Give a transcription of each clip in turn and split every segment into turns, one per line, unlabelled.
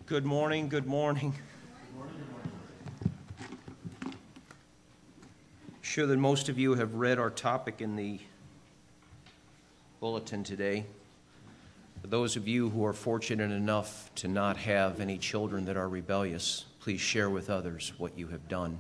Good morning, good morning. I'm sure that most of you have read our topic in the bulletin today. For those of you who are fortunate enough to not have any children that are rebellious, please share with others what you have done.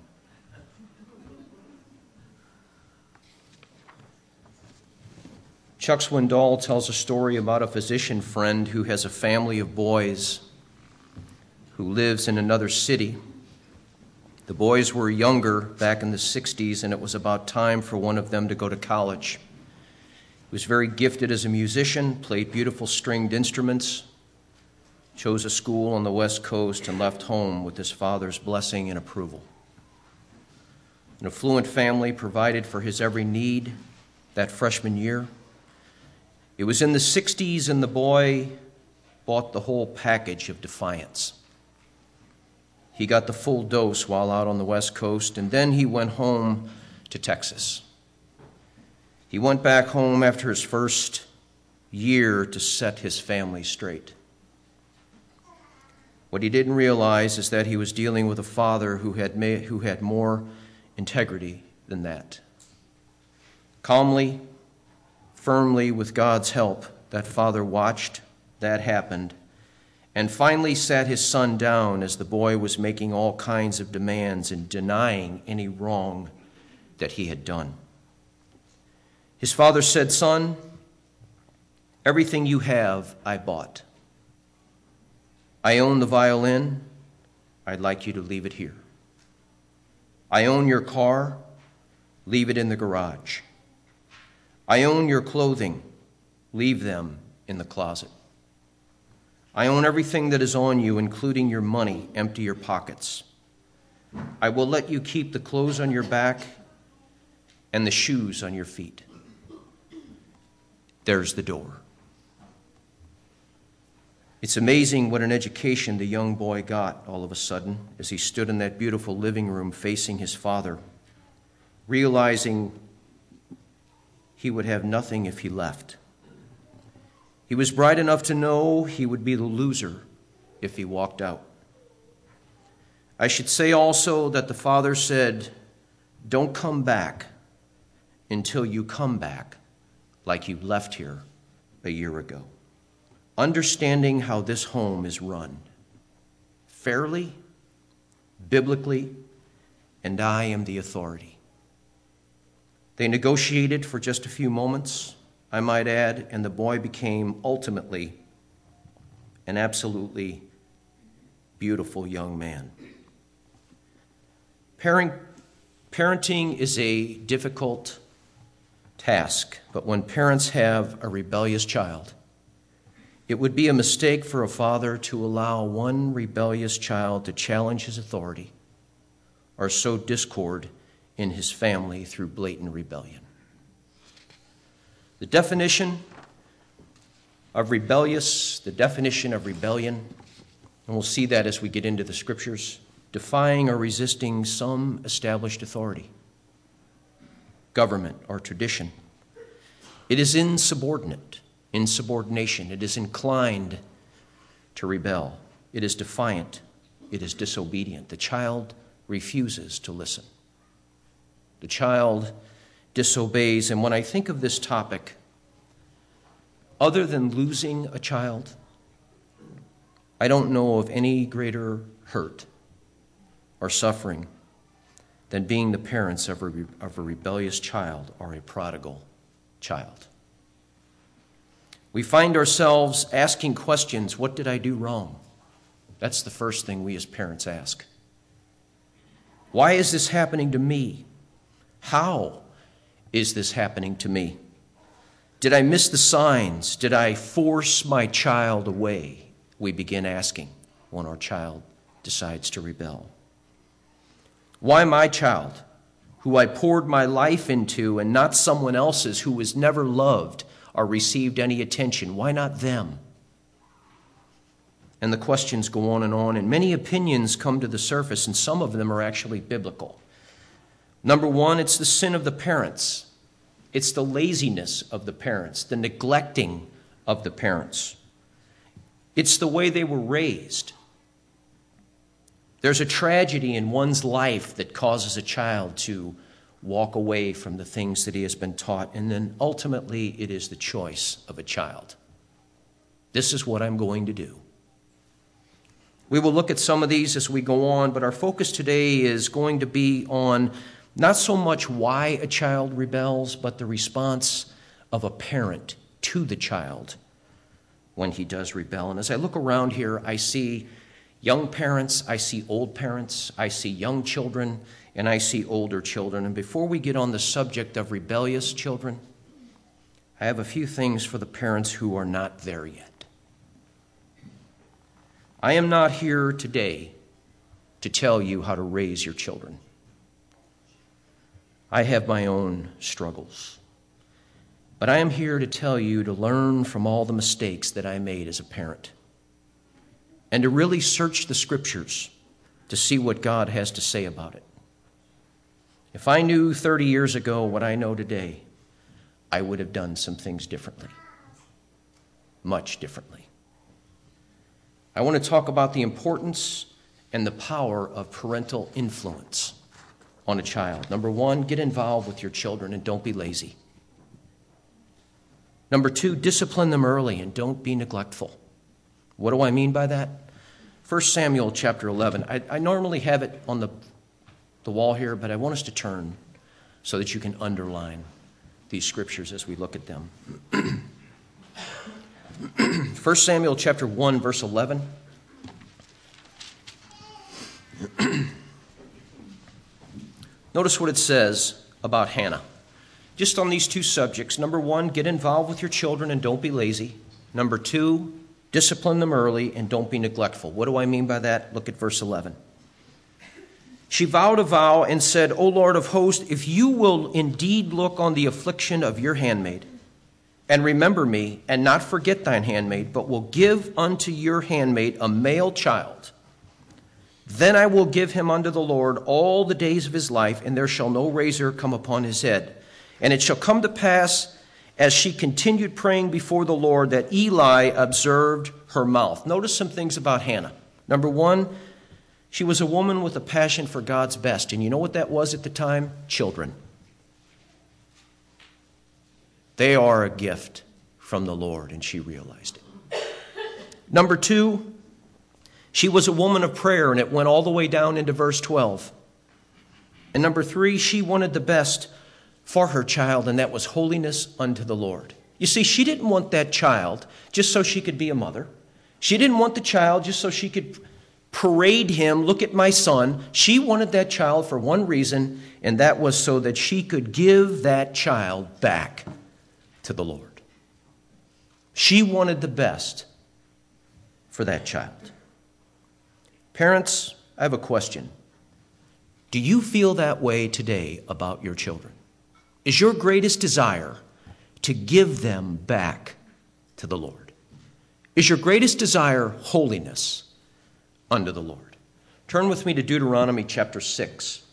Chuck Swindoll tells a story about a physician friend who has a family of boys who lives in another city. The boys were younger back in the 60s, and it was about time for one of them to go to college. He was very gifted as a musician, played beautiful stringed instruments, chose a school on the West Coast, and left home with his father's blessing and approval. An affluent family provided for his every need that freshman year. It was in the 60s, and the boy bought the whole package of defiance. He got the full dose while out on the West Coast, and then he went home to Texas. He went back home after his first year to set his family straight. What he didn't realize is that he was dealing with a father who had more integrity than that. Calmly, firmly, with God's help, that father watched that happen and finally sat his son down as the boy was making all kinds of demands and denying any wrong that he had done. His father said, "Son, everything you have, I bought. I own the violin. I'd like you to leave it here. I own your car. Leave it in the garage. I own your clothing. Leave them in the closet. I own everything that is on you, including your money. Empty your pockets. I will let you keep the clothes on your back and the shoes on your feet. There's the door." It's amazing what an education the young boy got all of a sudden as he stood in that beautiful living room facing his father, realizing he would have nothing if he left. He was bright enough to know he would be the loser if he walked out. I should say also that the father said, "Don't come back until you come back like you left here a year ago." Understanding how this home is run fairly, biblically, and I am the authority. They negotiated for just a few moments, I might add, and the boy became ultimately an absolutely beautiful young man. Parenting is a difficult task, but when parents have a rebellious child, it would be a mistake for a father to allow one rebellious child to challenge his authority or sow discord in his family through blatant rebellion. The definition of rebellion, and we'll see that as we get into the scriptures, defying or resisting some established authority, government, or tradition. It is insubordination. It is inclined to rebel. It is defiant. It is disobedient. The child refuses to listen. The child disobeys. And when I think of this topic, other than losing a child, I don't know of any greater hurt or suffering than being the parents of a rebellious child or a prodigal child. We find ourselves asking questions, what did I do wrong? That's the first thing we as parents ask. Why is this happening to me? How is this happening to me? Did I miss the signs? Did I force my child away? We begin asking when our child decides to rebel. Why my child, who I poured my life into, and not someone else's who was never loved or received any attention? Why not them? And the questions go on, and many opinions come to the surface, and some of them are actually biblical. Number one, it's the sin of the parents. It's the laziness of the parents, the neglecting of the parents. It's the way they were raised. There's a tragedy in one's life that causes a child to walk away from the things that he has been taught, and then ultimately it is the choice of a child. This is what I'm going to do. We will look at some of these as we go on, but our focus today is going to be on not so much why a child rebels, but the response of a parent to the child when he does rebel. And as I look around here, I see young parents, I see old parents, I see young children, and I see older children. And before we get on the subject of rebellious children, I have a few things for the parents who are not there yet. I am not here today to tell you how to raise your children. I have my own struggles. But I am here to tell you to learn from all the mistakes that I made as a parent and to really search the Scriptures to see what God has to say about it. If I knew 30 years ago what I know today, I would have done some things differently, much differently. I want to talk about the importance and the power of parental influence on a child. Number one, get involved with your children and don't be lazy. Number two, discipline them early and don't be neglectful. What do I mean by that? 1 Samuel chapter 11. I normally have it on the wall here, but I want us to turn so that you can underline these scriptures as we look at them. 1 Samuel chapter 1, verse 11. Notice what it says about Hannah. Just on these two subjects. Number one, get involved with your children and don't be lazy. Number two, discipline them early and don't be neglectful. What do I mean by that? Look at verse 11. She vowed a vow and said, O Lord of hosts, if you will indeed look on the affliction of your handmaid, and remember me, and not forget thine handmaid, but will give unto your handmaid a male child, then I will give him unto the Lord all the days of his life, and there shall no razor come upon his head. And it shall come to pass, as she continued praying before the Lord, that Eli observed her mouth. Notice some things about Hannah. Number one, she was a woman with a passion for God's best. And you know what that was at the time? Children. They are a gift from the Lord, and she realized it. Number two, she was a woman of prayer, and it went all the way down into verse 12. And number three, she wanted the best for her child, and that was holiness unto the Lord. You see, she didn't want that child just so she could be a mother. She didn't want the child just so she could parade him, look at my son. She wanted that child for one reason, and that was so that she could give that child back to the Lord. She wanted the best for that child. Parents, I have a question. Do you feel that way today about your children? Is your greatest desire to give them back to the Lord? Is your greatest desire holiness unto the Lord? Turn with me to Deuteronomy chapter 6.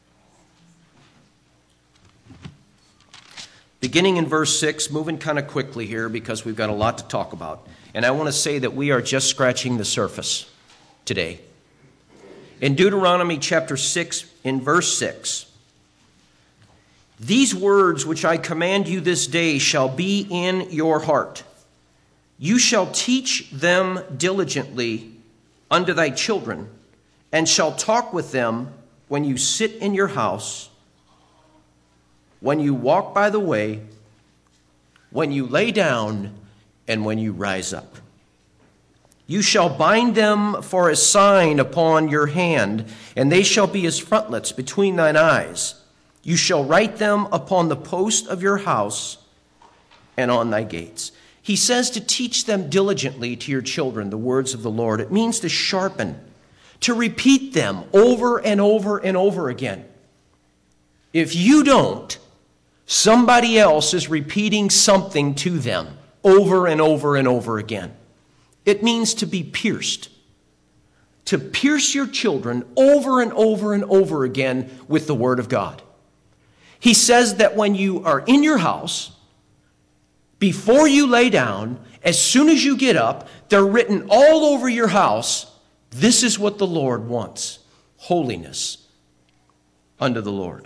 Beginning in verse 6, moving kind of quickly here because we've got a lot to talk about. And I want to say that we are just scratching the surface today. In Deuteronomy chapter 6, in verse 6, these words which I command you this day shall be in your heart. You shall teach them diligently unto thy children, and shall talk with them when you sit in your house, when you walk by the way, when you lay down, and when you rise up. You shall bind them for a sign upon your hand, and they shall be as frontlets between thine eyes. You shall write them upon the post of your house and on thy gates. He says to teach them diligently to your children the words of the Lord. It means to sharpen, to repeat them over and over and over again. If you don't, somebody else is repeating something to them over and over and over again. It means to be pierced. To pierce your children over and over and over again with the Word of God. He says that when you are in your house, before you lay down, as soon as you get up, they're written all over your house. This is what the Lord wants. holiness unto the Lord.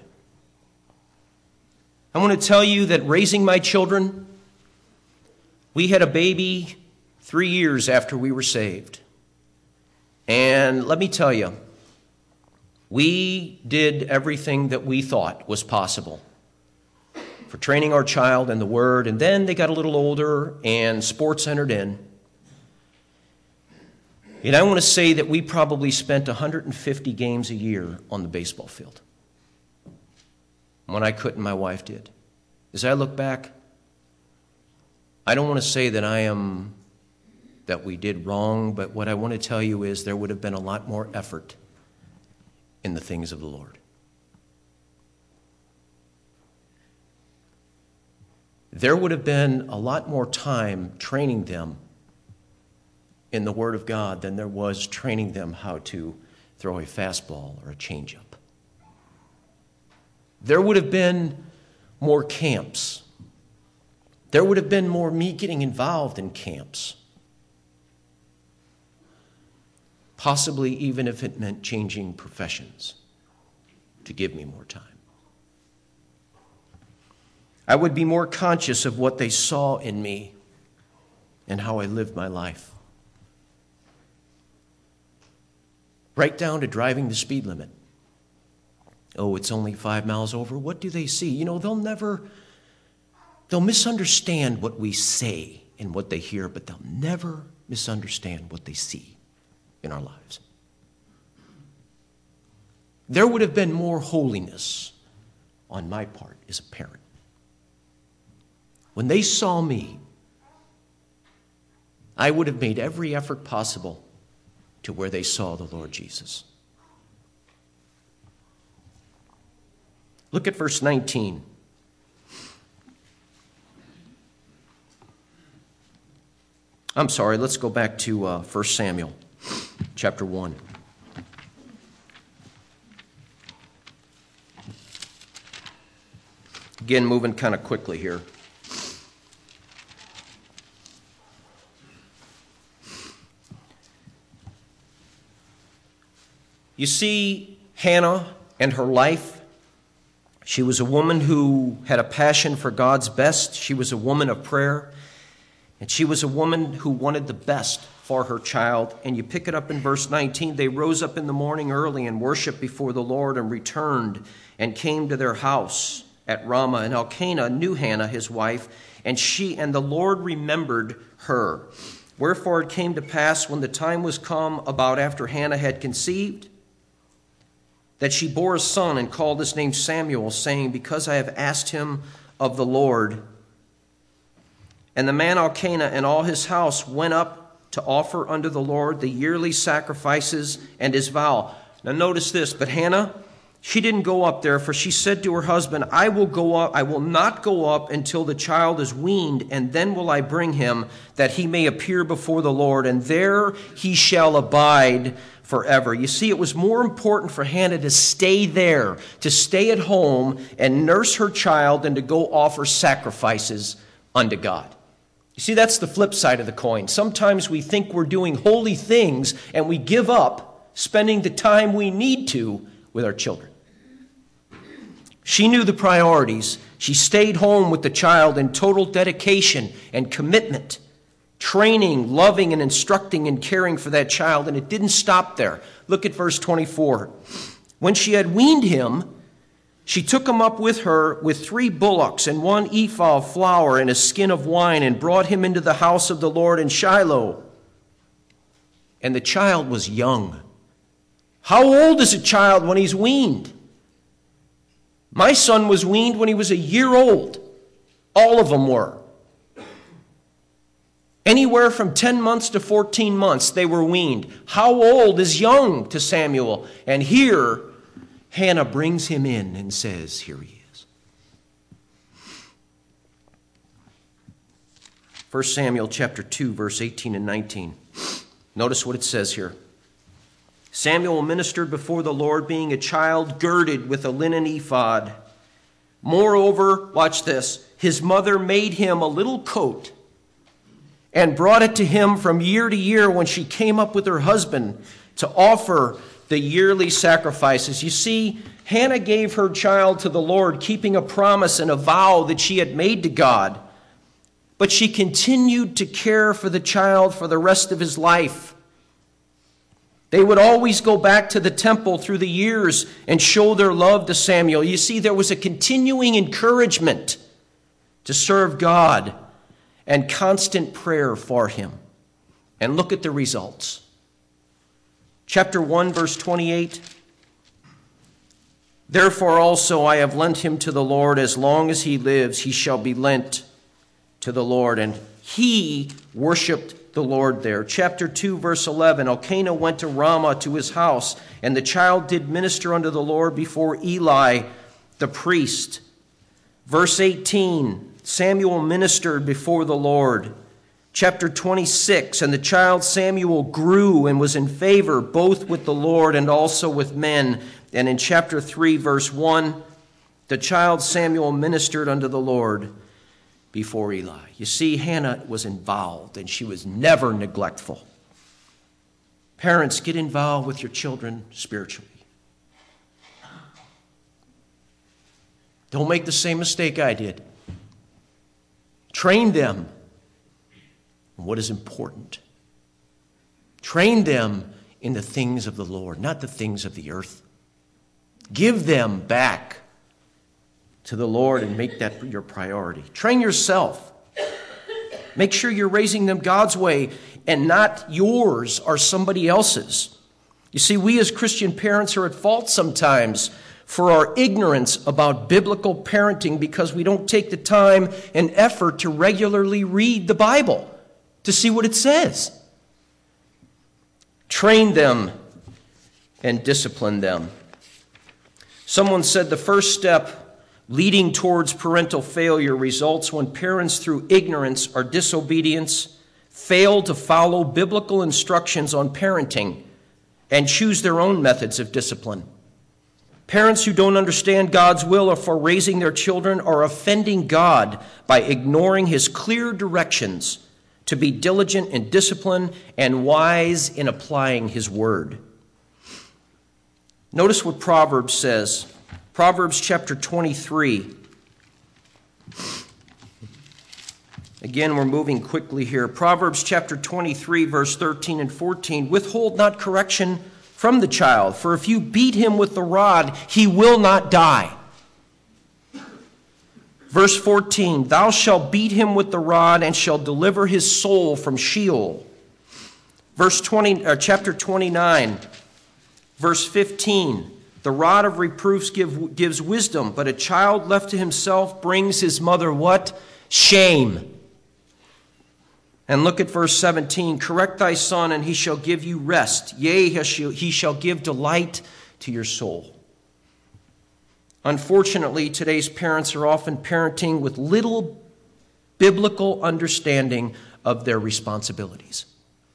I want to tell you that raising my children, we had a baby 3 years after we were saved. And let me tell you, we did everything that we thought was possible for training our child in the Word. And then they got a little older and sports entered in. And I want to say that we probably spent 150 games a year on the baseball field. When I couldn't, my wife did. As I look back, I don't want to say that we did wrong, but what I want to tell you is there would have been a lot more effort in the things of the Lord. There would have been a lot more time training them in the Word of God than there was training them how to throw a fastball or a changeup. There would have been more camps. There would have been more me getting involved in camps. Possibly even if it meant changing professions to give me more time. I would be more conscious of what they saw in me and how I lived my life. Right down to driving the speed limit. Oh, it's only 5 miles over. What do they see? They'll misunderstand what we say and what they hear, but they'll never misunderstand what they see in our lives. There would have been more holiness on my part as a parent. When they saw me, I would have made every effort possible to where they saw the Lord Jesus. Look at verse 19. I'm sorry, let's go back to 1 Samuel chapter 1. Again, moving kind of quickly here. You see Hannah and her life. She was a woman who had a passion for God's best. She was a woman of prayer. And she was a woman who wanted the best for her child. And you pick it up in verse 19. They rose up in the morning early and worshiped before the Lord and returned and came to their house at Ramah. And Elkanah knew Hannah, his wife, and the Lord remembered her. Wherefore it came to pass when the time was come about after Hannah had conceived, that she bore a son and called his name Samuel, saying, because I have asked him of the Lord. And the man Elkanah and all his house went up to offer unto the Lord the yearly sacrifices and his vow. Now notice this, but Hannah, she didn't go up there, for she said to her husband, I will not go up until the child is weaned, and then will I bring him, that he may appear before the Lord, and there he shall abide forever. You see, it was more important for Hannah to stay there, to stay at home and nurse her child than to go offer sacrifices unto God. You see, that's the flip side of the coin. Sometimes we think we're doing holy things and we give up spending the time we need to with our children. She knew the priorities. She stayed home with the child in total dedication and commitment, training, loving, and instructing and caring for that child, and it didn't stop there. Look at verse 24. When she had weaned him, she took him up with her with 3 bullocks and 1 ephah of flour and a skin of wine, and brought him into the house of the Lord in Shiloh. And the child was young. How old is a child when he's weaned? My son was weaned when he was a year old. All of them were. Anywhere from 10 months to 14 months, they were weaned. How old is young to Samuel? And here, Hannah brings him in and says, here he is. 1 Samuel chapter 2, verse 18 and 19. Notice what it says here. Samuel ministered before the Lord, being a child girded with a linen ephod. Moreover, watch this, his mother made him a little coat and brought it to him from year to year when she came up with her husband to offer the yearly sacrifices. You see, Hannah gave her child to the Lord, keeping a promise and a vow that she had made to God. But she continued to care for the child for the rest of his life. They would always go back to the temple through the years and show their love to Samuel. You see, there was a continuing encouragement to serve God and constant prayer for him. And look at the results. Chapter 1, verse 28. Therefore also I have lent him to the Lord. As long as he lives, he shall be lent to the Lord. And he worshipped the Lord there. Chapter 2, verse 11. Elkanah went to Ramah to his house, and the child did minister unto the Lord before Eli the priest. Verse 18. Samuel ministered before the Lord. Chapter 26. And the child Samuel grew and was in favor both with the Lord and also with men. And in chapter 3, verse 1, the child Samuel ministered unto the Lord before Eli. You see, Hannah was involved, and she was never neglectful. Parents, get involved with your children spiritually. Don't make the same mistake I did. Train them in what is important. Train them in the things of the Lord, not the things of the earth. Give them back to the Lord and make that your priority. Train yourself. Make sure you're raising them God's way and not yours or somebody else's. You see, we as Christian parents are at fault sometimes for our ignorance about biblical parenting because we don't take the time and effort to regularly read the Bible to see what it says. Train them and discipline them. Someone said the first step leading towards parental failure results when parents, through ignorance or disobedience, fail to follow biblical instructions on parenting and choose their own methods of discipline. Parents who don't understand God's will for raising their children are offending God by ignoring his clear directions to be diligent in discipline and wise in applying his word. Notice what Proverbs says. Proverbs chapter 23. Again, we're moving quickly here. Proverbs chapter 23, verse 13 and 14. Withhold not correction from the child, for if you beat him with the rod, he will not die. Verse 14. Thou shalt beat him with the rod and shalt deliver his soul from Sheol. Chapter 29, verse 15. The rod of reproofs gives wisdom, but a child left to himself brings his mother what? Shame. And look at verse 17. Correct thy son, and he shall give you rest. Yea, he shall give delight to your soul. Unfortunately, today's parents are often parenting with little biblical understanding of their responsibilities.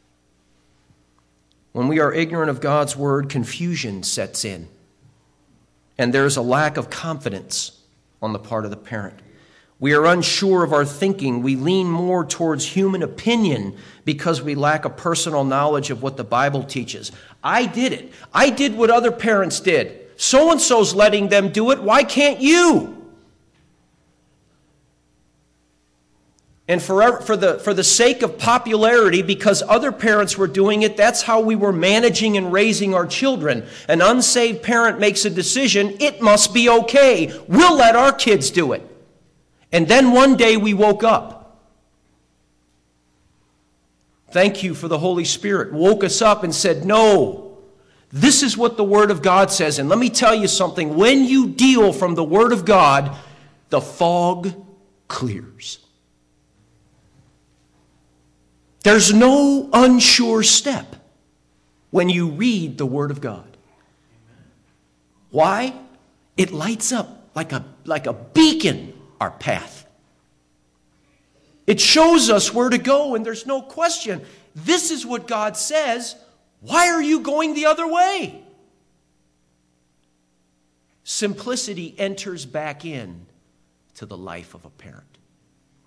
When we are ignorant of God's word, confusion sets in. And there is a lack of confidence on the part of the parent. We are unsure of our thinking. We lean more towards human opinion because we lack a personal knowledge of what the Bible teaches. I did it. I did what other parents did. So-and-so's letting them do it. Why can't you? And for the sake of popularity, because other parents were doing it, that's how we were managing and raising our children. An unsaved parent makes a decision, it must be okay. We'll let our kids do it. And then one day we woke up. Thank you for the Holy Spirit. Woke us up and said, no, this is what the Word of God says. And let me tell you something. When you deal from the Word of God, the fog clears. There's no unsure step when you read the Word of God. Why? It lights up like a beacon our path. It shows us where to go, and there's no question. This is what God says. Why are you going the other way? Simplicity enters back in to the life of a parent.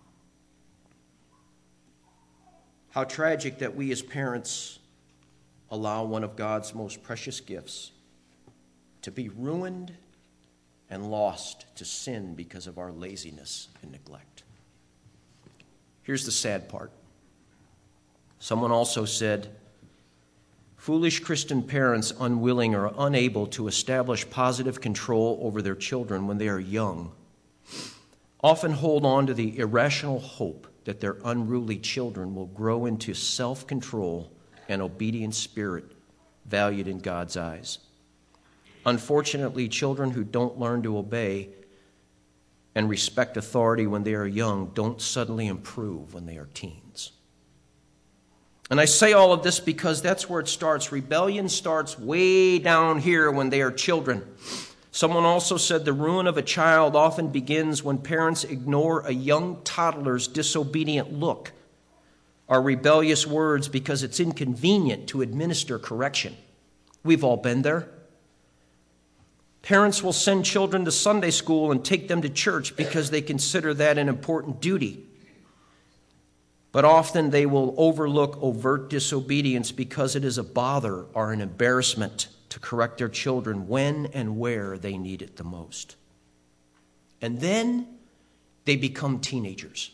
How tragic that we as parents allow one of God's most precious gifts to be ruined and lost to sin because of our laziness and neglect. Here's the sad part. Someone also said, foolish Christian parents unwilling or unable to establish positive control over their children when they are young often hold on to the irrational hope that their unruly children will grow into self-control and obedient spirit valued in God's eyes. Unfortunately, children who don't learn to obey and respect authority when they are young don't suddenly improve when they are teens. And I say all of this because that's where it starts. Rebellion starts way down here when they are children. Someone also said the ruin of a child often begins when parents ignore a young toddler's disobedient look or rebellious words because it's inconvenient to administer correction. We've all been there. Parents will send children to Sunday school and take them to church because they consider that an important duty. But often they will overlook overt disobedience because it is a bother or an embarrassment to correct their children when and where they need it the most. And then they become teenagers.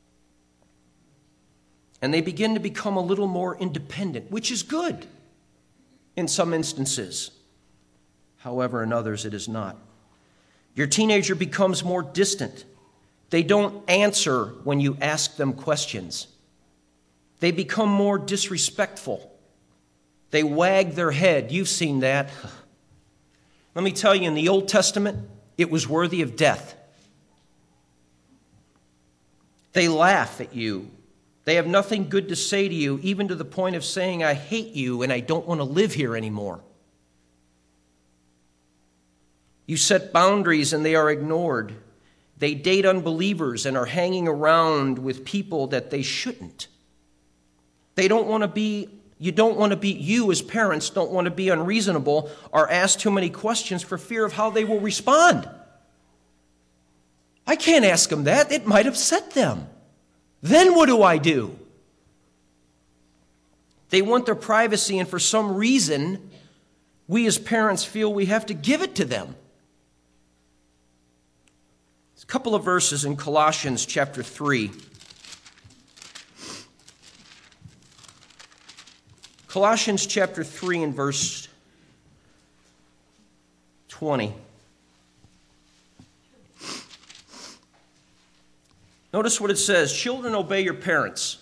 And they begin to become a little more independent, which is good in some instances. However, in others, it is not. Your teenager becomes more distant. They don't answer when you ask them questions. They become more disrespectful. They wag their head. You've seen that. Let me tell you, in the Old Testament, it was worthy of death. They laugh at you. They have nothing good to say to you, even to the point of saying, I hate you and I don't want to live here anymore. You set boundaries and they are ignored. They date unbelievers and are hanging around with people that they shouldn't. You as parents don't want to be unreasonable or ask too many questions for fear of how they will respond. I can't ask them that. It might upset them. Then what do I do? They want their privacy, and for some reason, we as parents feel we have to give it to them. There's a couple of verses in Colossians chapter 3. Colossians chapter 3 and verse 20. Notice what it says. Children, obey your parents.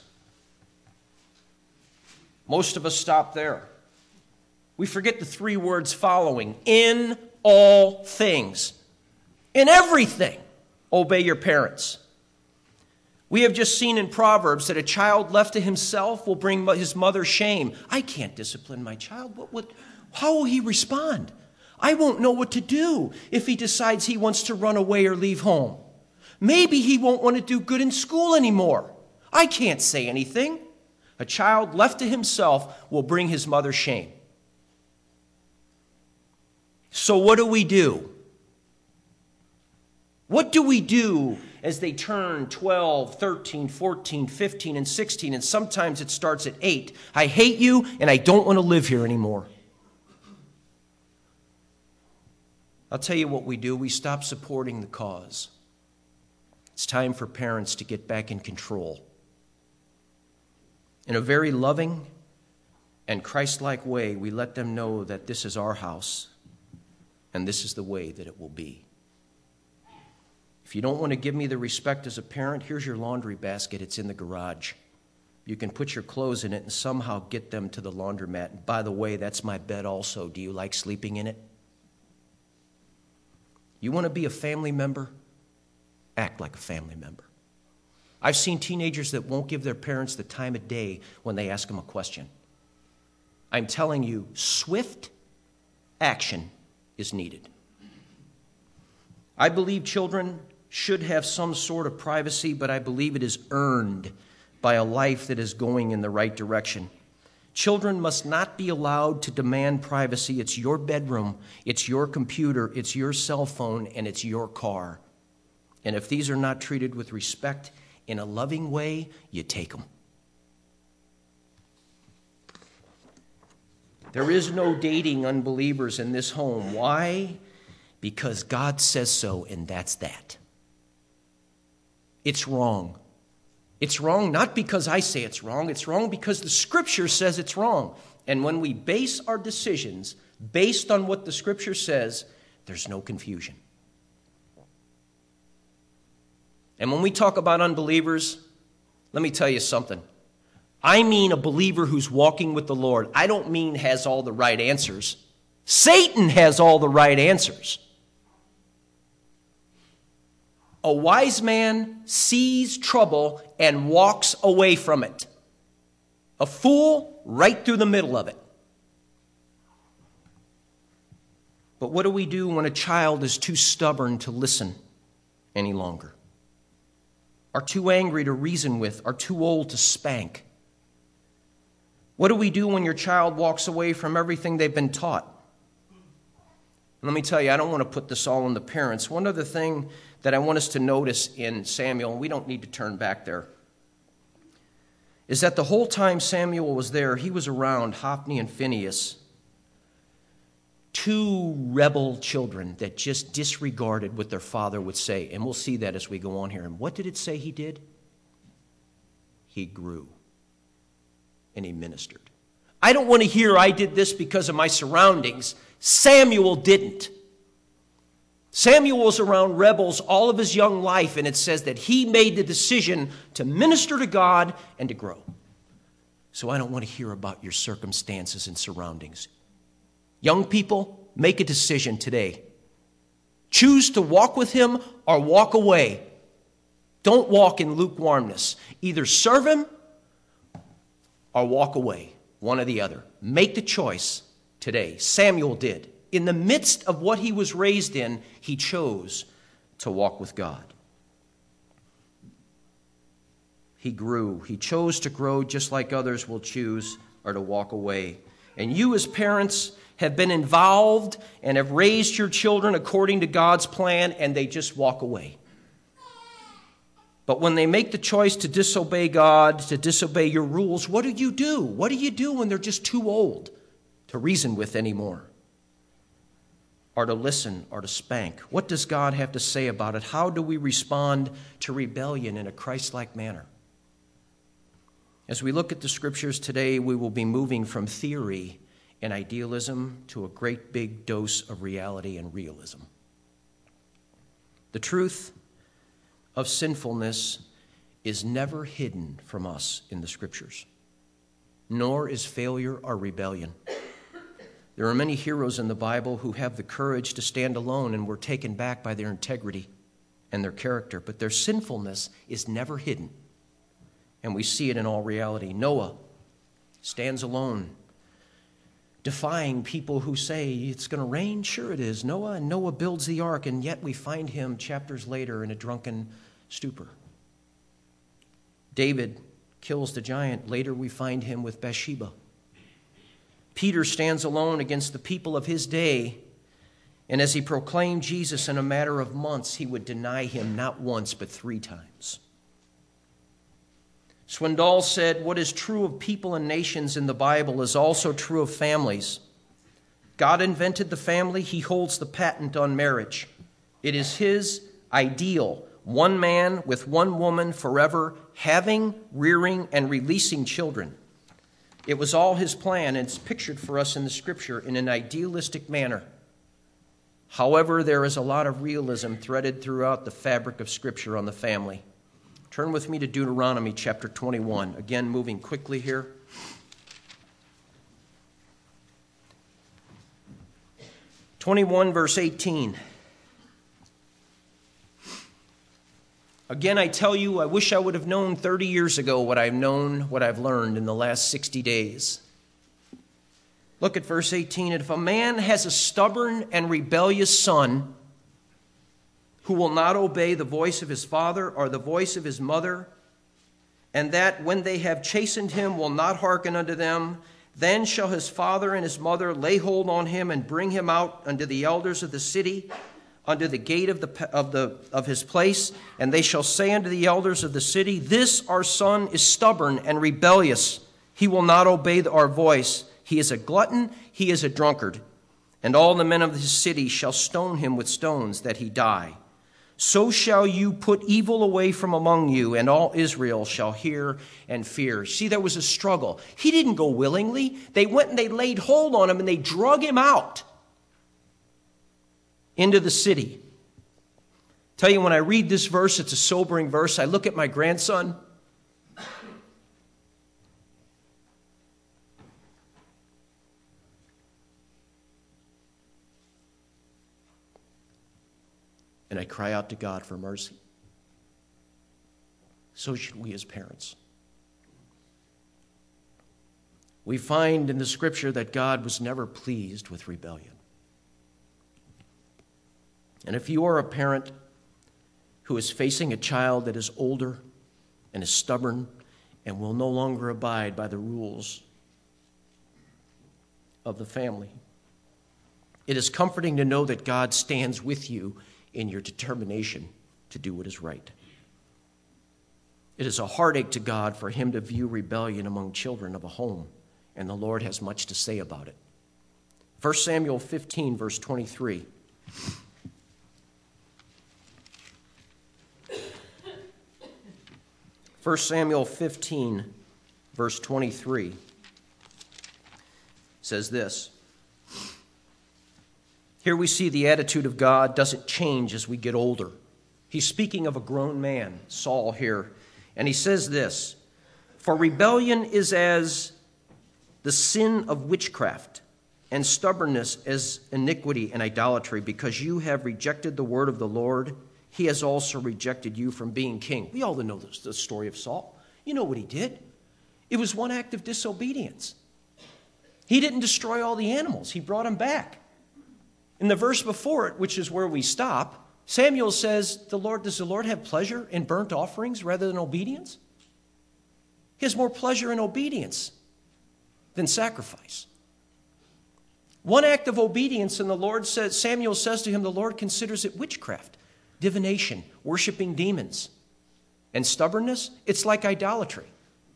Most of us stop there. We forget the three words following. In all things. In everything. Obey your parents. We have just seen in Proverbs that a child left to himself will bring his mother shame. I can't discipline my child. How will he respond? I won't know what to do if he decides he wants to run away or leave home. Maybe he won't want to do good in school anymore. I can't say anything. A child left to himself will bring his mother shame. So what do we do? What do we do as they turn 12, 13, 14, 15, and 16, and sometimes it starts at 8? I hate you, and I don't want to live here anymore. I'll tell you what we do. We stop supporting the cause. It's time for parents to get back in control. In a very loving and Christ-like way, we let them know that this is our house, and this is the way that it will be. If you don't want to give me the respect as a parent, here's your laundry basket. It's in the garage. You can put your clothes in it and somehow get them to the laundromat. And by the way, that's my bed also. Do you like sleeping in it? You want to be a family member? Act like a family member. I've seen teenagers that won't give their parents the time of day when they ask them a question. I'm telling you, swift action is needed. I believe children should have some sort of privacy, but I believe it is earned by a life that is going in the right direction. Children must not be allowed to demand privacy. It's your bedroom, it's your computer, it's your cell phone, and it's your car. And if these are not treated with respect in a loving way, you take them. There is no dating unbelievers in this home. Why? Because God says so, and that's that. It's wrong. It's wrong not because I say it's wrong. It's wrong because the Scripture says it's wrong. And when we base our decisions based on what the Scripture says, there's no confusion. And when we talk about unbelievers, let me tell you something. I mean a believer who's walking with the Lord. I don't mean has all the right answers. Satan has all the right answers. A wise man sees trouble and walks away from it. A fool, right through the middle of it. But what do we do when a child is too stubborn to listen any longer? Are too angry to reason with, are too old to spank? What do we do when your child walks away from everything they've been taught? Let me tell you, I don't want to put this all on the parents. One other thing that I want us to notice in Samuel, and we don't need to turn back there, is that the whole time Samuel was there, he was around Hophni and Phinehas, two rebel children that just disregarded what their father would say. And we'll see that as we go on here. And what did it say he did? He grew. And he ministered. I don't want to hear I did this because of my surroundings. Samuel didn't. Samuel was around rebels all of his young life, and it says that he made the decision to minister to God and to grow. So I don't want to hear about your circumstances and surroundings. Young people, make a decision today. Choose to walk with him or walk away. Don't walk in lukewarmness. Either serve him or walk away, one or the other. Make the choice today. Samuel did. In the midst of what he was raised in, he chose to walk with God. He grew. He chose to grow just like others will choose or to walk away. And you as parents have been involved and have raised your children according to God's plan, and they just walk away. But when they make the choice to disobey God, to disobey your rules, what do you do? What do you do when they're just too old to reason with anymore? Or to listen, or to spank? What does God have to say about it? How do we respond to rebellion in a Christ-like manner? As we look at the Scriptures today, we will be moving from theory and idealism to a great big dose of reality and realism. The truth of sinfulness is never hidden from us in the Scriptures, nor is failure or rebellion. There are many heroes in the Bible who have the courage to stand alone and were taken back by their integrity and their character, but their sinfulness is never hidden, and we see it in all reality. Noah stands alone, defying people who say it's going to rain. Sure it is, Noah. And Noah builds the ark, and yet we find him chapters later in a drunken stupor. David kills the giant. Later we find him with Bathsheba. Peter stands alone against the people of his day, and as he proclaimed Jesus in a matter of months, he would deny him not once but 3 times. Swindoll said, "What is true of people and nations in the Bible is also true of families. God invented the family. He holds the patent on marriage. It is his ideal, one man with one woman forever, having, rearing, and releasing children. It was all his plan, and it's pictured for us in the Scripture in an idealistic manner. However, there is a lot of realism threaded throughout the fabric of Scripture on the family." Turn with me to Deuteronomy chapter 21. Again, moving quickly here. Verse 18. Again, I tell you, I wish I would have known 30 years ago what I've learned in the last 60 days. Look at verse 18. "And if a man has a stubborn and rebellious son who will not obey the voice of his father or the voice of his mother, and that when they have chastened him will not hearken unto them, then shall his father and his mother lay hold on him and bring him out unto the elders of the city, unto the gate of his place, and they shall say unto the elders of the city, This our son is stubborn and rebellious. He will not obey our voice. He is a glutton, he is a drunkard, and all the men of his city shall stone him with stones, that he die. So shall you put evil away from among you, and all Israel shall hear and fear. See, there was a struggle. He didn't go willingly. They went and they laid hold on him, and they drug him out into the city. Tell you, when I read this verse, it's a sobering verse. I look at my grandson. And I cry out to God for mercy. So should we as parents. We find in the scripture that God was never pleased with rebellion. And if you are a parent who is facing a child that is older and is stubborn and will no longer abide by the rules of the family, it is comforting to know that God stands with you in your determination to do what is right. It is a heartache to God for him to view rebellion among children of a home, and the Lord has much to say about it. 1 Samuel 15, verse 23. First Samuel 15, verse 23 says this. Here we see the attitude of God doesn't change as we get older. He's speaking of a grown man, Saul here, and he says this, "For rebellion is as the sin of witchcraft, and stubbornness as iniquity and idolatry, because you have rejected the word of the Lord. He has also rejected you from being king." We all know the story of Saul. You know what he did. It was one act of disobedience. He didn't destroy all the animals. He brought them back. In the verse before it, which is where we stop, Samuel says, does the Lord have pleasure in burnt offerings rather than obedience? He has more pleasure in obedience than sacrifice. One act of obedience, and Samuel says to him, the Lord considers it witchcraft, divination, worshiping demons. And stubbornness, it's like idolatry.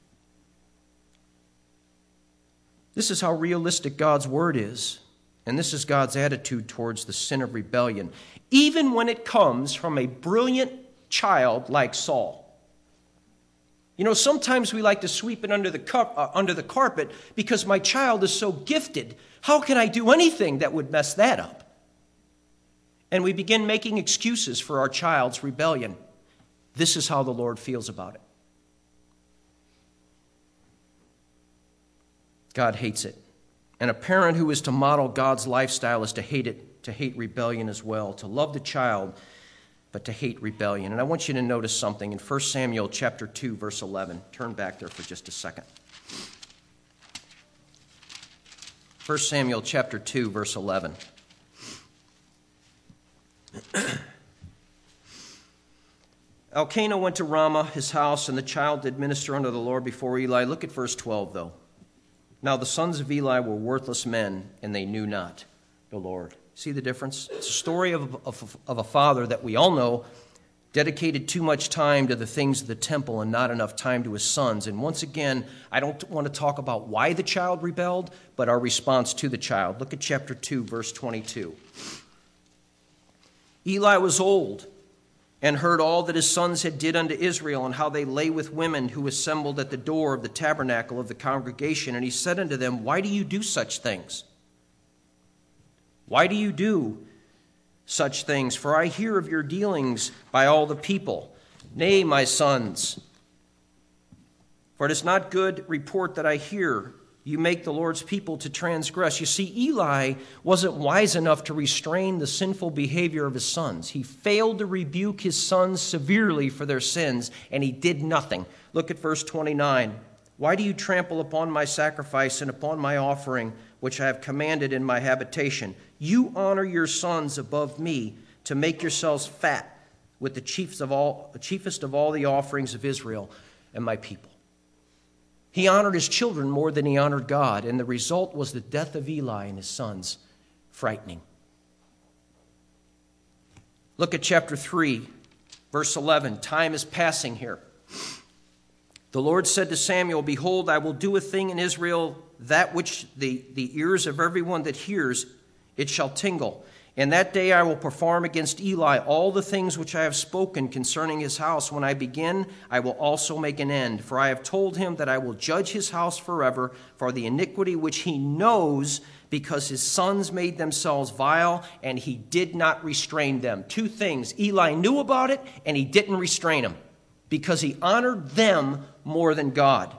This is how realistic God's word is. And this is God's attitude towards the sin of rebellion, even when it comes from a brilliant child like Saul. You know, sometimes we like to sweep it under the carpet because my child is so gifted. How can I do anything that would mess that up? And we begin making excuses for our child's rebellion. This is how the Lord feels about it. God hates it. And a parent who is to model God's lifestyle is to hate rebellion as well, to love the child, but to hate rebellion. And I want you to notice something in 1 Samuel chapter 2, verse 11. Turn back there for just a second. 1 Samuel chapter 2, verse 11. Elkanah went to Ramah, his house, and the child did minister unto the Lord before Eli. Look at verse 12, though. Now the sons of Eli were worthless men, and they knew not the Lord. See the difference? It's a story of a father that we all know dedicated too much time to the things of the temple and not enough time to his sons. And once again, I don't want to talk about why the child rebelled, but our response to the child. Look at chapter 2, verse 22. Eli was old and heard all that his sons had did unto Israel, and how they lay with women who assembled at the door of the tabernacle of the congregation. And he said unto them, Why do you do such things? Why do you do such things? For I hear of your dealings by all the people. Nay, my sons, for it is not good report that I hear. You make the Lord's people to transgress. You see, Eli wasn't wise enough to restrain the sinful behavior of his sons. He failed to rebuke his sons severely for their sins, and he did nothing. Look at verse 29. Why do you trample upon my sacrifice and upon my offering, which I have commanded in my habitation? You honor your sons above me, to make yourselves fat with the chiefest of all the offerings of Israel and my people. He honored his children more than he honored God, and the result was the death of Eli and his sons. Frightening. Look at chapter 3, verse 11. Time is passing here. The Lord said to Samuel, Behold, I will do a thing in Israel, that which the ears of everyone that hears, it shall tingle. And that day I will perform against Eli all the things which I have spoken concerning his house. When I begin, I will also make an end. For I have told him that I will judge his house forever for the iniquity which he knows, because his sons made themselves vile, and he did not restrain them. Two things. Eli knew about it, and he didn't restrain them, because he honored them more than God.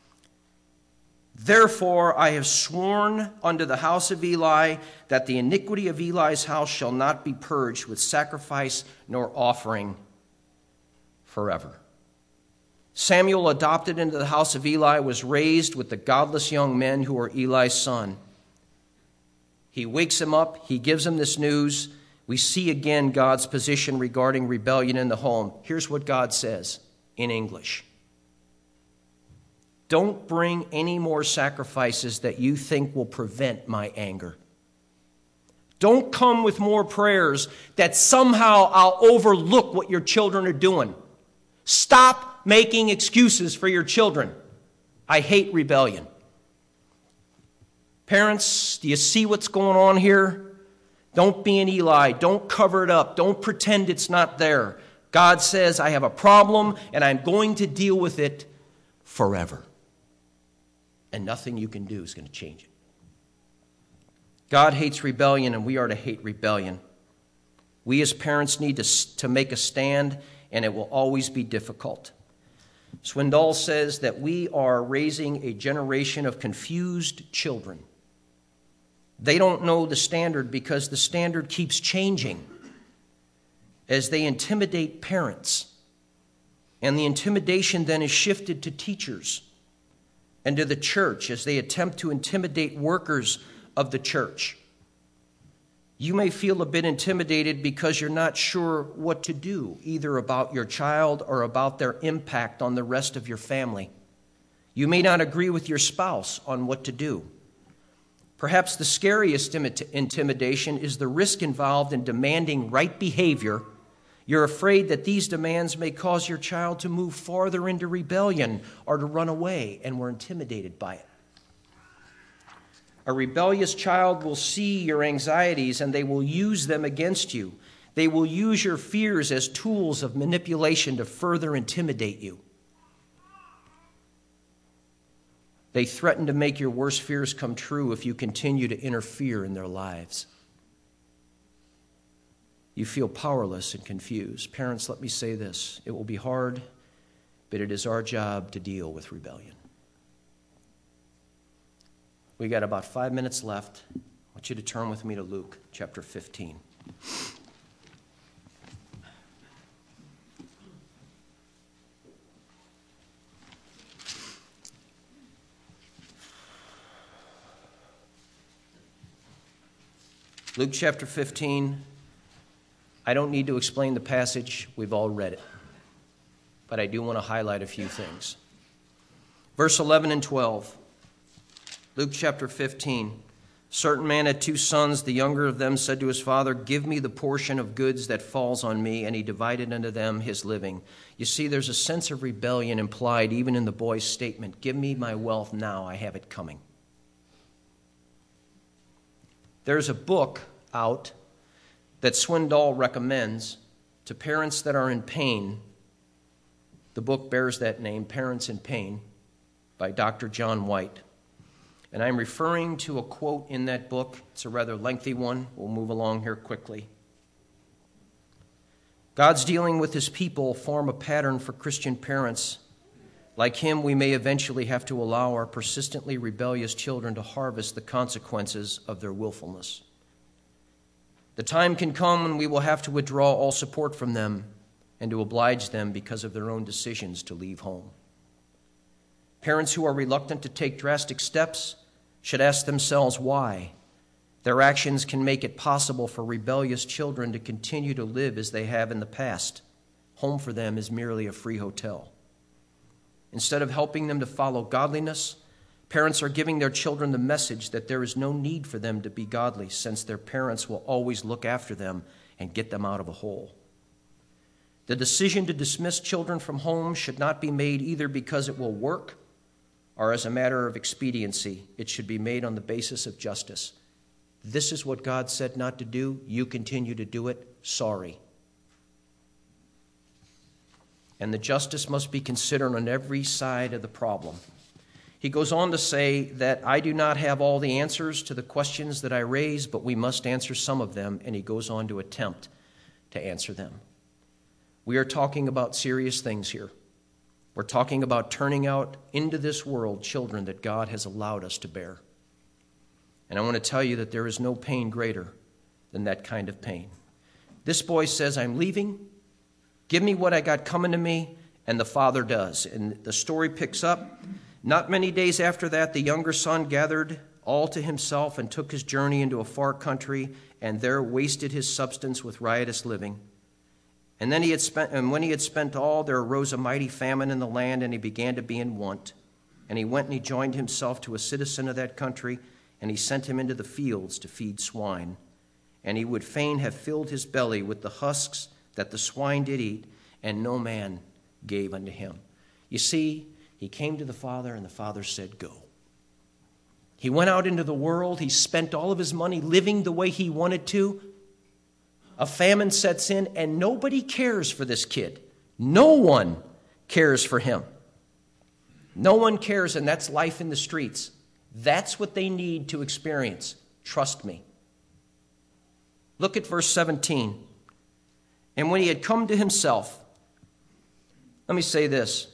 Therefore I have sworn unto the house of Eli that the iniquity of Eli's house shall not be purged with sacrifice nor offering forever. Samuel, adopted into the house of Eli, was raised with the godless young men who were Eli's son. He wakes him up. He gives him this news. We see again God's position regarding rebellion in the home. Here's what God says in English. Don't bring any more sacrifices that you think will prevent my anger. Don't come with more prayers that somehow I'll overlook what your children are doing. Stop making excuses for your children. I hate rebellion. Parents, do you see what's going on here? Don't be an Eli. Don't cover it up. Don't pretend it's not there. God says, I have a problem, and I'm going to deal with it forever. And nothing you can do is going to change it. God hates rebellion, and we are to hate rebellion. We as parents need to make a stand, and it will always be difficult. Swindoll says that we are raising a generation of confused children. They don't know the standard because the standard keeps changing as they intimidate parents. And the intimidation then is shifted to teachers and to the church as they attempt to intimidate workers of the church. You may feel a bit intimidated because you're not sure what to do, either about your child or about their impact on the rest of your family. You may not agree with your spouse on what to do. Perhaps the scariest intimidation is the risk involved in demanding right behavior. You're afraid that these demands may cause your child to move farther into rebellion or to run away, and we're intimidated by it. A rebellious child will see your anxieties and they will use them against you. They will use your fears as tools of manipulation to further intimidate you. They threaten to make your worst fears come true if you continue to interfere in their lives. You feel powerless and confused. Parents, let me say this. It will be hard, but it is our job to deal with rebellion. We got about 5 minutes left. I want you to turn with me to Luke chapter 15. Luke chapter 15. I don't need to explain the passage. We've all read it. But I do want to highlight a few things. Verse 11 and 12. Luke chapter 15. A certain man had 2 sons. The younger of them said to his father, Give me the portion of goods that falls on me. And he divided unto them his living. You see, there's a sense of rebellion implied even in the boy's statement. Give me my wealth now. I have it coming. There's a book out that Swindoll recommends to parents that are in pain. The book bears that name, Parents in Pain, by Dr. John White. And I'm referring to a quote in that book. It's a rather lengthy one. We'll move along here quickly. God's dealing with his people form a pattern for Christian parents. Like him, we may eventually have to allow our persistently rebellious children to harvest the consequences of their willfulness. The time can come when we will have to withdraw all support from them and to oblige them because of their own decisions to leave home. Parents who are reluctant to take drastic steps should ask themselves why. Their actions can make it possible for rebellious children to continue to live as they have in the past. Home for them is merely a free hotel. Instead of helping them to follow godliness, parents are giving their children the message that there is no need for them to be godly, since their parents will always look after them and get them out of a hole. The decision to dismiss children from home should not be made either because it will work or as a matter of expediency. It should be made on the basis of justice. This is what God said not to do. You continue to do it. Sorry. And the justice must be considered on every side of the problem. He goes on to say that I do not have all the answers to the questions that I raise, but we must answer some of them, and he goes on to attempt to answer them. We are talking about serious things here. We're talking about turning out into this world children that God has allowed us to bear. And I want to tell you that there is no pain greater than that kind of pain. This boy says, I'm leaving. Give me what I got coming to me, and the father does. And the story picks up. Not many days after that, the younger son gathered all to himself and took his journey into a far country, and there wasted his substance with riotous living. And when he had spent all, there arose a mighty famine in the land, and he began to be in want. And he went and he joined himself to a citizen of that country, and he sent him into the fields to feed swine. And he would fain have filled his belly with the husks that the swine did eat, and no man gave unto him. You see, he came to the father, and the father said, go. He went out into the world. He spent all of his money living the way he wanted to. A famine sets in, and nobody cares for this kid. No one cares for him. No one cares, and that's life in the streets. That's what they need to experience. Trust me. Look at verse 17. And when he had come to himself, let me say this.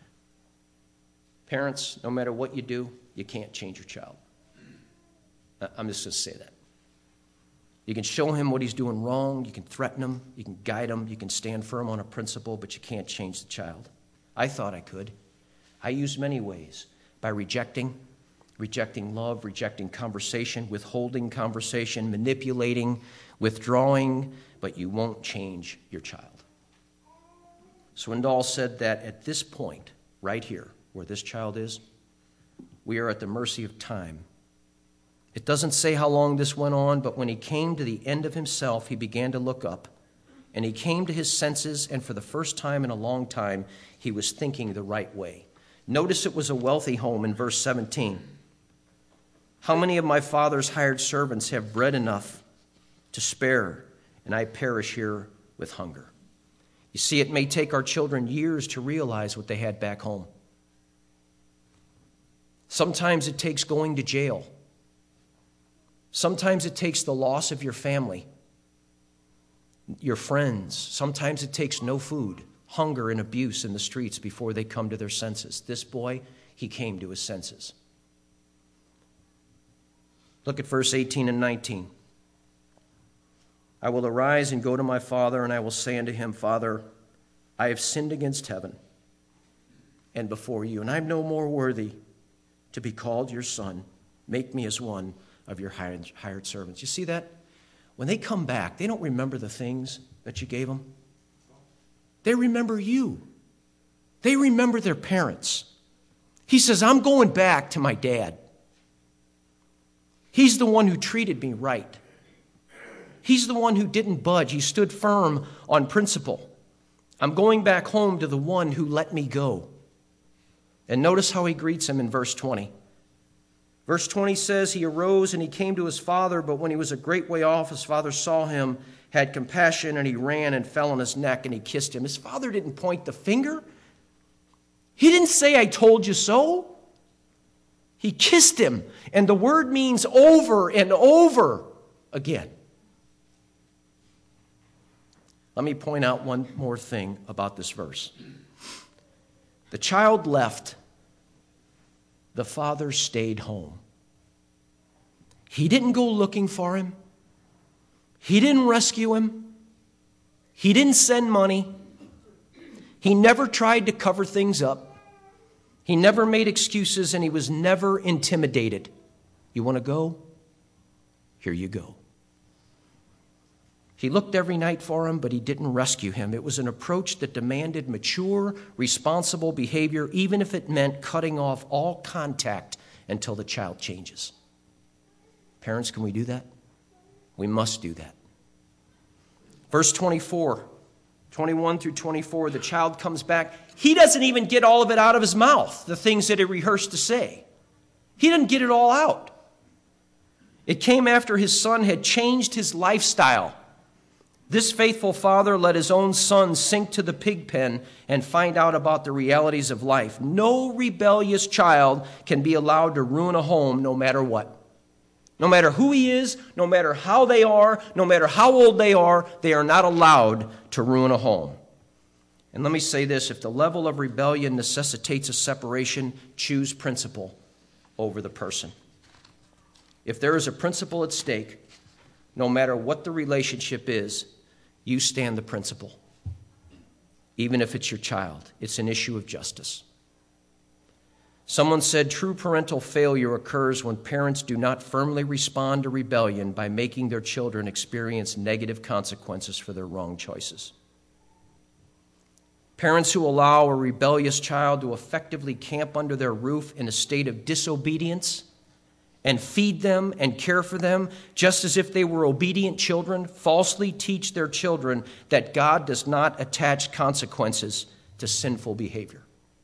Parents, no matter what you do, you can't change your child. I'm just going to say that. You can show him what he's doing wrong. You can threaten him. You can guide him. You can stand firm on a principle, but you can't change the child. I thought I could. I used many ways by rejecting love, rejecting conversation, withholding conversation, manipulating, withdrawing, but you won't change your child. Swindoll said that at this point, right here, where this child is, we are at the mercy of time. It doesn't say how long this went on, but when he came to the end of himself, he began to look up, and he came to his senses, and for the first time in a long time, he was thinking the right way. Notice it was a wealthy home in verse 17. How many of my father's hired servants have bread enough to spare, and I perish here with hunger? You see, it may take our children years to realize what they had back home. Sometimes it takes going to jail. Sometimes it takes the loss of your family, your friends. Sometimes it takes no food, hunger, and abuse in the streets before they come to their senses. This boy, he came to his senses. Look at verse 18 and 19. I will arise and go to my father, and I will say unto him, Father, I have sinned against heaven and before you, and I am no more worthy to be called your son. Make me as one of your hired servants. You see that? When they come back, they don't remember the things that you gave them. They remember you. They remember their parents. He says, I'm going back to my dad. He's the one who treated me right. He's the one who didn't budge. He stood firm on principle. I'm going back home to the one who let me go. And notice how he greets him in verse 20. Verse 20 says, he arose and he came to his father, but when he was a great way off, his father saw him, had compassion, and he ran and fell on his neck and he kissed him. His father didn't point the finger. He didn't say, I told you so. He kissed him, and the word means over and over again. Let me point out one more thing about this verse. The child left. The father stayed home. He didn't go looking for him. He didn't rescue him. He didn't send money. He never tried to cover things up. He never made excuses, and he was never intimidated. You want to go? Here you go. He looked every night for him, but he didn't rescue him. It was an approach that demanded mature, responsible behavior, even if it meant cutting off all contact until the child changes. Parents, can we do that? We must do that. Verse 24, 21 through 24, the child comes back. He doesn't even get all of it out of his mouth, the things that he rehearsed to say. He didn't get it all out. It came after his son had changed his lifestyle. This faithful father let his own son sink to the pig pen and find out about the realities of life. No rebellious child can be allowed to ruin a home no matter what. No matter who he is, no matter how they are, no matter how old they are not allowed to ruin a home. And let me say this, if the level of rebellion necessitates a separation, choose principle over the person. If there is a principle at stake, no matter what the relationship is, you stand the principle. Even if it's your child, it's an issue of justice. Someone said true parental failure occurs when parents do not firmly respond to rebellion by making their children experience negative consequences for their wrong choices. Parents who allow a rebellious child to effectively camp under their roof in a state of disobedience and feed them and care for them just as if they were obedient children falsely teach their children that God does not attach consequences to sinful behavior.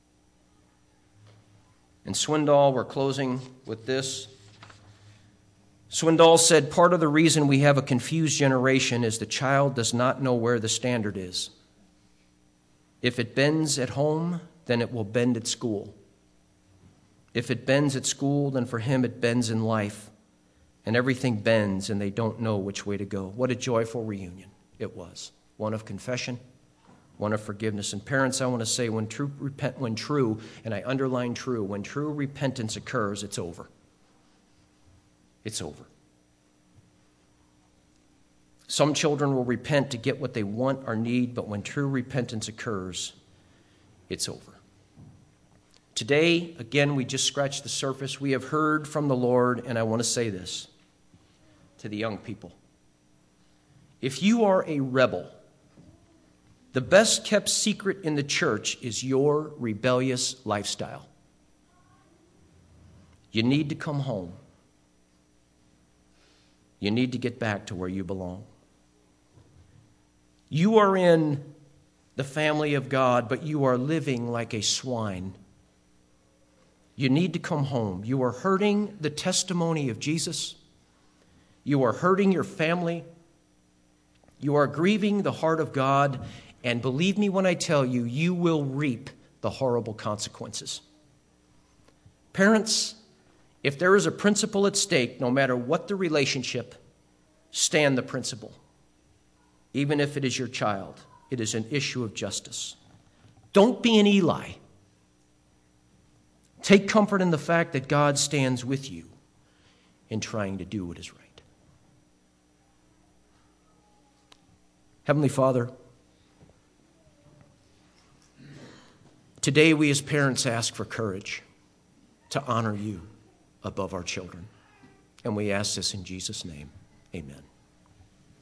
And Swindoll, we're closing with this. Swindoll said, part of the reason we have a confused generation is the child does not know where the standard is. If it bends at home, then it will bend at school. If it bends at school, then for him it bends in life. And everything bends, and they don't know which way to go. What a joyful reunion it was. One of confession, one of forgiveness. And parents, I want to say, when true, and I underline true, when true repentance occurs, it's over. It's over. Some children will repent to get what they want or need, but when true repentance occurs, it's over. Today, again, we just scratched the surface. We have heard from the Lord, and I want to say this to the young people. If you are a rebel, the best kept secret in the church is your rebellious lifestyle. You need to come home. You need to get back to where you belong. You are in the family of God, but you are living like a swine. You need to come home. You are hurting the testimony of Jesus. You are hurting your family. You are grieving the heart of God. And believe me when I tell you, you will reap the horrible consequences. Parents, if there is a principle at stake, no matter what the relationship, stand the principle. Even if it is your child, it is an issue of justice. Don't be an Eli. Take comfort in the fact that God stands with you in trying to do what is right. Heavenly Father, today we as parents ask for courage to honor you above our children. And we ask this in Jesus' name. Amen.